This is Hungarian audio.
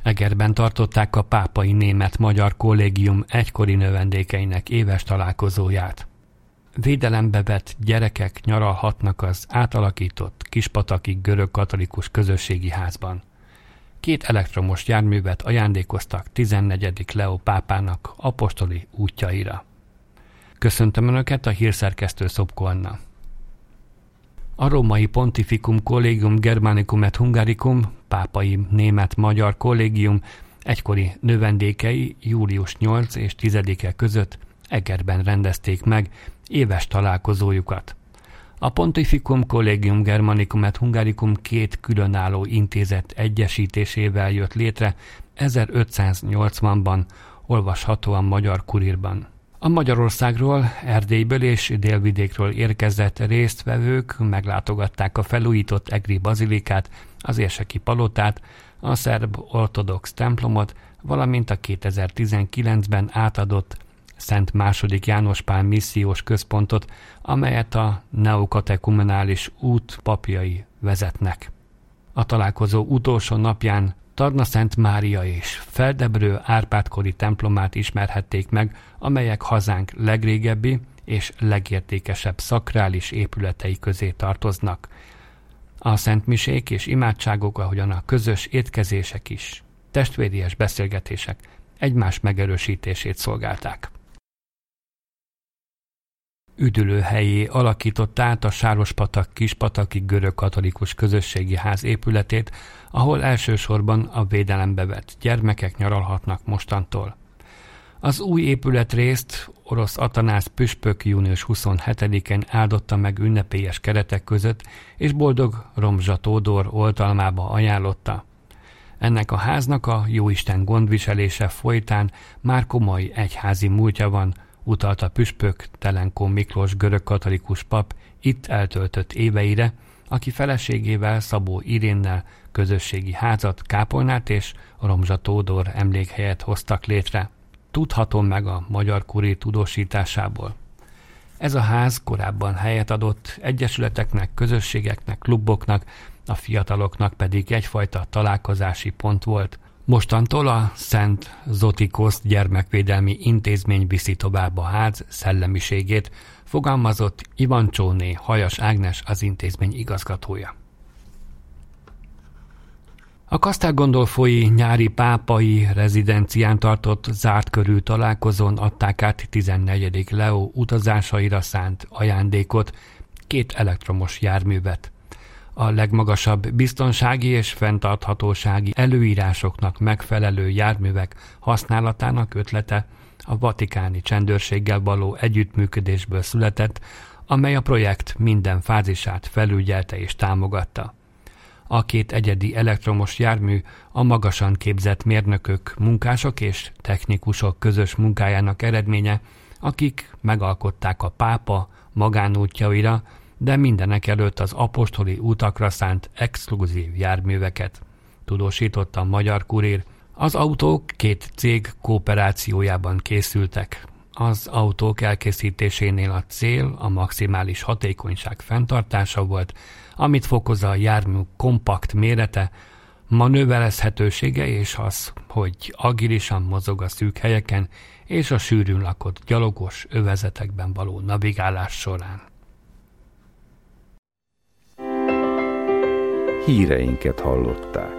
Egerben tartották a Pápai Német-Magyar Kollégium egykori növendékeinek éves találkozóját. Védelembe vett gyerekek nyaralhatnak az átalakított Kispataki görög-katolikus közösségi házban. 2 elektromos járművet ajándékoztak 14. Leó pápának apostoli útjaira. Köszöntöm Önöket, a hírszerkesztő Szopko Anna. A római Pontificum Collegium Germanicum et Hungaricum, Pápai Német-Magyar Kollégium egykori növendékei július 8 és 10-e között Egerben rendezték meg éves találkozójukat. A Pontificum Collegium Germanicum et Hungaricum 2 különálló intézet egyesítésével jött létre 1580-ban, olvashatóan Magyar Kurírban. A Magyarországról, Erdélyből és Délvidékről érkezett résztvevők meglátogatták a felújított egri bazilikát, az érseki palotát, a szerb ortodox templomot, valamint a 2019-ben átadott Szent II. János Pál missziós központot, amelyet a neokatekumenális út papjai vezetnek. A találkozó utolsó napján Tarna Szent Mária és Feldebrő Árpád-kori templomát ismerhették meg, amelyek hazánk legrégebbi és legértékesebb szakrális épületei közé tartoznak. A szentmisék és imádságok, ahogyan a közös étkezések is, testvéries beszélgetések egymás megerősítését szolgálták. Üdülőhellyé alakította át a Sárospatak Kispataki görög-katolikus közösségi ház épületét, ahol elsősorban a védelembe vett gyermekek nyaralhatnak mostantól. Az új épületrészt orosz Atanász püspök június 27-én áldotta meg ünnepélyes keretek között, és boldog Romzsa Tódor oltalmába ajánlotta. Ennek a háznak a Jóisten gondviselése folytán már komoly egyházi múltja van, utalta püspök Telenkó Miklós görög-katolikus pap itt eltöltött éveire, aki feleségével, Szabó Irénnel közösségi házat, kápolnát és Romzsa Tódor emlékhelyet hoztak létre. Tudhatom meg a Magyar Kurír tudósításából. Ez a ház korábban helyet adott egyesületeknek, közösségeknek, kluboknak, a fiataloknak pedig egyfajta találkozási pont volt. Mostantól a Szent Zotikos gyermekvédelmi intézmény viszi tovább a ház szellemiségét, fogalmazott Ivancsóné Hajas Ágnes, az intézmény igazgatója. A Castel Gandolfoi nyári pápai rezidencián tartott zárt körű találkozón adták át 14. Leó utazásaira szánt ajándékot, 2 elektromos járművet. A legmagasabb biztonsági és fenntarthatósági előírásoknak megfelelő járművek használatának ötlete a vatikáni csendőrséggel való együttműködésből született, amely a projekt minden fázisát felügyelte és támogatta. A 2 egyedi elektromos jármű a magasan képzett mérnökök, munkások és technikusok közös munkájának eredménye, akik megalkották a pápa magánútjaira, de mindenek előtt az apostoli utakra szánt exkluzív járműveket, tudósította a Magyar Kurír. Az autók 2 cég kooperációjában készültek. Az autók elkészítésénél a cél a maximális hatékonyság fenntartása volt, amit fokozza a jármű kompakt mérete, manőverezhetősége és az, hogy agilisan mozog a szűk helyeken és a sűrűn lakott gyalogos övezetekben való navigálás során. Híreinket hallották.